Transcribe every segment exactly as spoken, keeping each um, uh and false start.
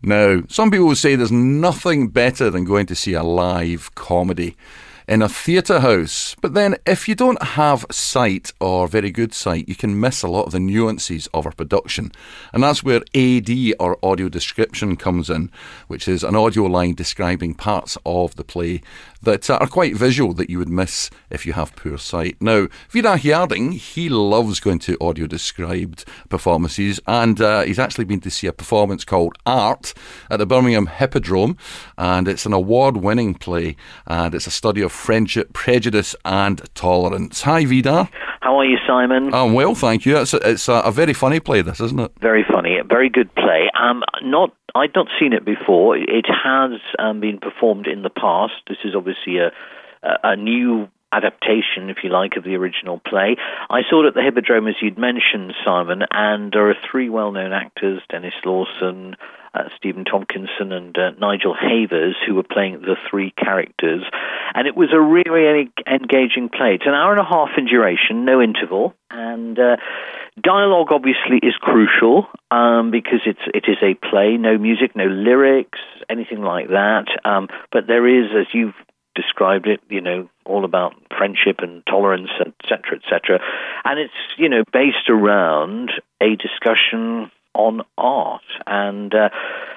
Now, some people will say there's nothing better than going to see a live comedy in a theatre house. But then if you don't have sight or very good sight, you can miss a lot of the nuances of our production. And that's where A D, or audio description, comes in, which is an audio line describing parts of the play that are quite visual that you would miss if you have poor sight. Now, Vidar Herding, he loves going to audio described performances, and uh, he's actually been to see a performance called Art at the Birmingham Hippodrome, and it's an award-winning play, and it's a study of friendship, prejudice and tolerance. Hi, Vidar. How are you, Simon? I'm well, thank you. It's a, it's a, a very funny play, this, isn't it? Very funny. A very good play. Um, not I'd not seen it before. It has um, been performed in the past. This is obviously a, a, a new adaptation, if you like, of the original play. I saw it at the Hippodrome, as you'd mentioned, Simon, and there are three well-known actors, Dennis Lawson, uh, Stephen Tompkinson and uh, Nigel Havers, who were playing the three characters. And it was a really engaging play. It's an hour and a half in duration, no interval, and uh, dialogue obviously is crucial um, because it's it is a play, no music, no lyrics, anything like that. Um, but there is, as you've described it, you know, all about friendship and tolerance, et cetera, et cetera. And it's, you know, based around a discussion on art. And uh,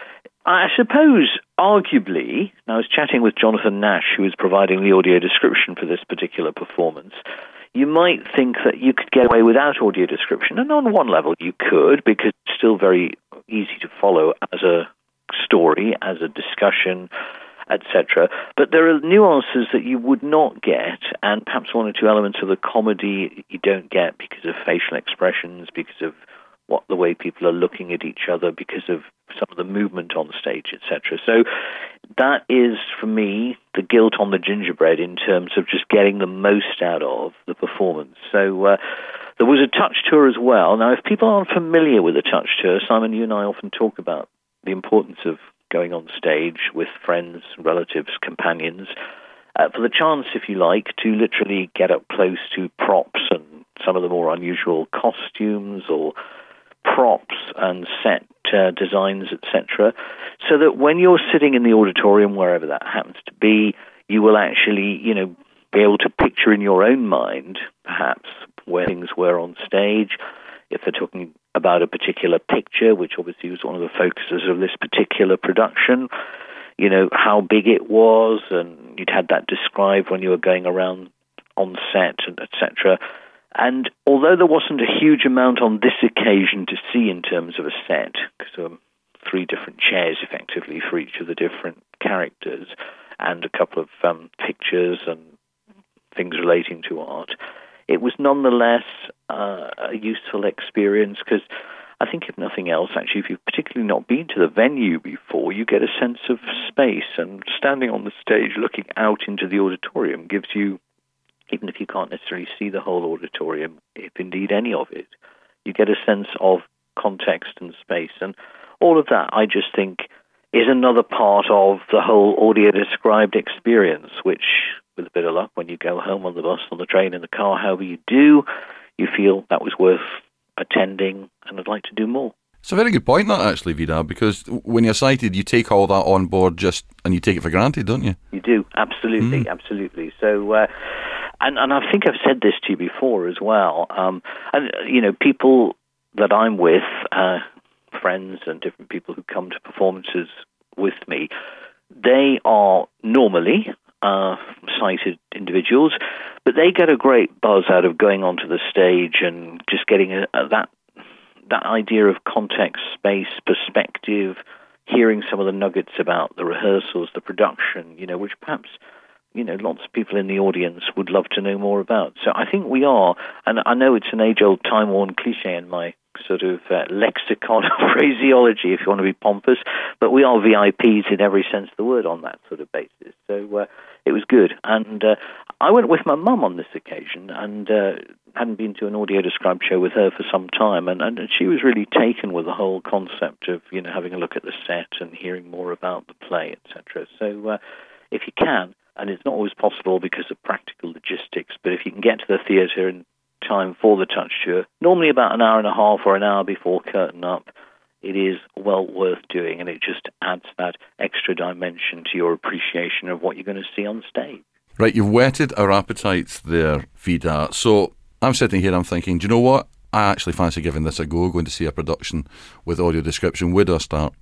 I suppose, arguably, and I was chatting with Jonathan Nash, who was providing the audio description for this particular performance, you might think that you could get away without audio description. And on one level you could, because it's still very easy to follow as a story, as a discussion, et cetera. But there are nuances that you would not get, and perhaps one or two elements of the comedy you don't get because of facial expressions, because of what the way people are looking at each other, because of some of the movement on stage, et cetera. So that is, for me, the guilt on the gingerbread in terms of just getting the most out of the performance. So uh, there was a touch tour as well. Now, if people aren't familiar with a touch tour, Simon, you and I often talk about the importance of going on stage with friends, relatives, companions, uh, for the chance, if you like, to literally get up close to props and some of the more unusual costumes or props and set uh, designs, et cetera, so that when you're sitting in the auditorium, wherever that happens to be, you will actually, you know, be able to picture in your own mind, perhaps, where things were on stage. If they're talking about a particular picture, which obviously was one of the focuses of this particular production, you know, how big it was, and you'd had that described when you were going around on set, and et cetera. And although there wasn't a huge amount on this occasion to see in terms of a set, because there were three different chairs effectively for each of the different characters, and a couple of um, pictures and things relating to art, it was nonetheless uh, a useful experience, because I think if nothing else, actually, if you've particularly not been to the venue before, you get a sense of space, and standing on the stage looking out into the auditorium gives you, even if you can't necessarily see the whole auditorium, if indeed any of it, you get a sense of context and space. And all of that, I just think, is another part of the whole audio-described experience, which, with a bit of luck, when you go home on the bus, on the train, in the car, however you do, you feel that was worth attending, and I'd like to do more. It's a very good point, that, actually, Vidar, because when you're sighted, you take all that on board just, and you take it for granted, don't you? You do, absolutely, mm. absolutely. So, uh, and, and I think I've said this to you before as well, um, and, you know, people that I'm with, uh, friends and different people who come to performances with me, they are normally uh, sighted individuals, but they get a great buzz out of going onto the stage and just getting a, a, that that idea of context, space, perspective, hearing some of the nuggets about the rehearsals, the production, you know, which perhaps, you know, lots of people in the audience would love to know more about. So I think we are, and I know it's an age-old, time-worn cliche in my sort of uh, lexicon of phraseology, if you want to be pompous, but we are V I Ps in every sense of the word on that sort of basis. So uh, it was good. And uh, I went with my mum on this occasion, and uh, hadn't been to an audio-described show with her for some time, and, and she was really taken with the whole concept of, you know, having a look at the set and hearing more about the play, et cetera. So uh, if you can, and it's not always possible because of practical logistics, but if you can get to the theatre in time for the touch tour, normally about an hour and a half or an hour before curtain up, it is well worth doing, and it just adds that extra dimension to your appreciation of what you're going to see on stage. Right, you've whetted our appetites there, Vida. So I'm sitting here, I'm thinking, do you know what? I actually fancy giving this a go, going to see a production with audio description. Where do I start?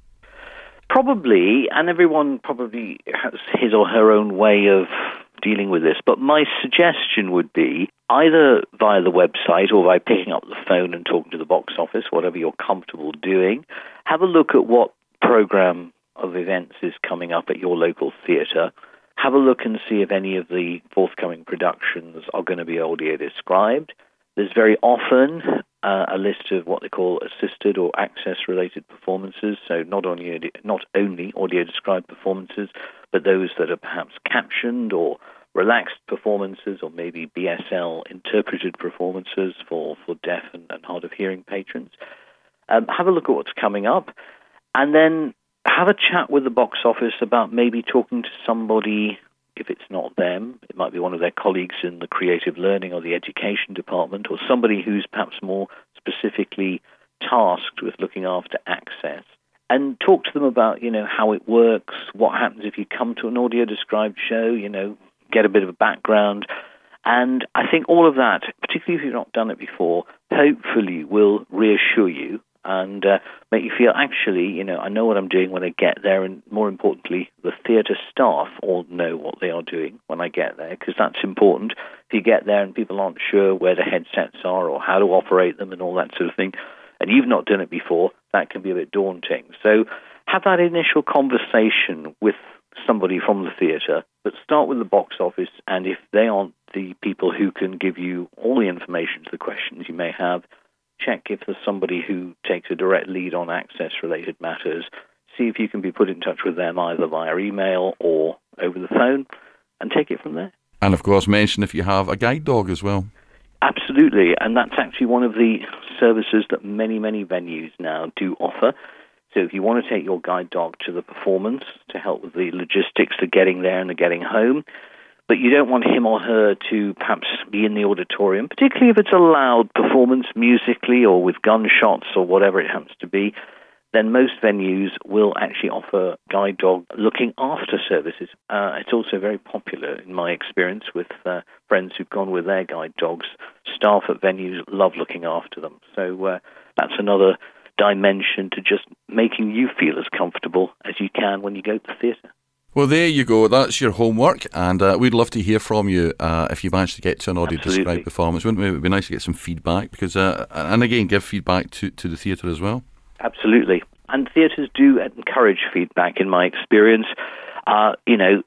Probably, and everyone probably has his or her own way of dealing with this, but my suggestion would be either via the website or by picking up the phone and talking to the box office, whatever you're comfortable doing. Have a look at what program of events is coming up at your local theatre. Have a look and see if any of the forthcoming productions are going to be audio described. There's very often uh, a list of what they call assisted or access-related performances, so not only, not only audio-described performances, but those that are perhaps captioned or relaxed performances, or maybe B S L-interpreted performances for, for deaf and, and hard-of-hearing patrons. Um, have a look at what's coming up, and then have a chat with the box office about maybe talking to somebody. If it's not them, it might be one of their colleagues in the creative learning or the education department, or somebody who's perhaps more specifically tasked with looking after access, and talk to them about, you know, how it works, what happens if you come to an audio-described show, you know, get a bit of a background. And I think all of that, particularly if you've not done it before, hopefully will reassure you and uh, make you feel, actually, you know, I know what I'm doing when I get there, and more importantly, the theatre staff all know what they are doing when I get there, because that's important. If you get there and people aren't sure where the headsets are or how to operate them and all that sort of thing, and you've not done it before, that can be a bit daunting. So have that initial conversation with somebody from the theatre, but start with the box office, and if they aren't the people who can give you all the information to the questions you may have, check if there's somebody who takes a direct lead on access-related matters. See if you can be put in touch with them either via email or over the phone, and take it from there. And, of course, mention if you have a guide dog as well. Absolutely, and that's actually one of the services that many, many venues now do offer. So if you want to take your guide dog to the performance to help with the logistics of getting there and the getting home, but you don't want him or her to perhaps be in the auditorium, particularly if it's a loud performance musically or with gunshots or whatever it happens to be, then most venues will actually offer guide dog looking after services. Uh, it's also very popular in my experience with uh, friends who've gone with their guide dogs. Staff at venues love looking after them. So uh, that's another dimension to just making you feel as comfortable as you can when you go to the theatre. Well, there you go. That's your homework, and uh, we'd love to hear from you uh, if you manage to get to an audio-described performance. Wouldn't it? It would be nice to get some feedback, because, uh, and again, give feedback to, to the theatre as well. Absolutely. And theatres do encourage feedback, in my experience. Uh, you know,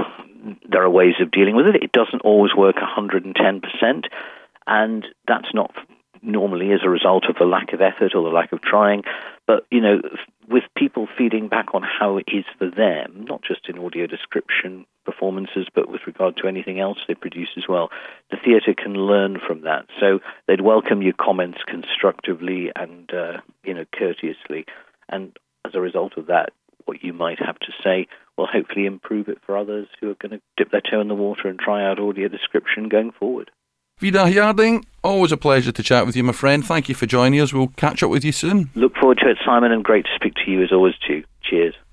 there are ways of dealing with it. It doesn't always work one hundred ten percent, and that's not normally as a result of the lack of effort or the lack of trying. But, you know, with people feeding back on how it is for them, not just in audio description performances, but with regard to anything else they produce as well, the theatre can learn from that. So they'd welcome your comments constructively and, uh, you know, courteously. And as a result of that, what you might have to say will hopefully improve it for others who are going to dip their toe in the water and try out audio description going forward. Vida Harding, always a pleasure to chat with you, my friend. Thank you for joining us. We'll catch up with you soon. Look forward to it, Simon, and great to speak to you as always too. Cheers.